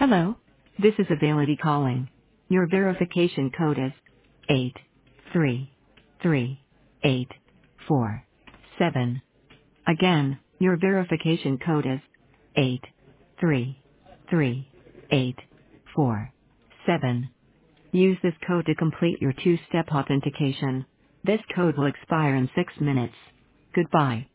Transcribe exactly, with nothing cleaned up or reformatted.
Hello. This is Availity calling. Your verification code is eight three three eight four seven. Again, your verification code is eight three three eight four seven. Use this code to complete your two-step authentication. This code will expire in six minutes. Goodbye.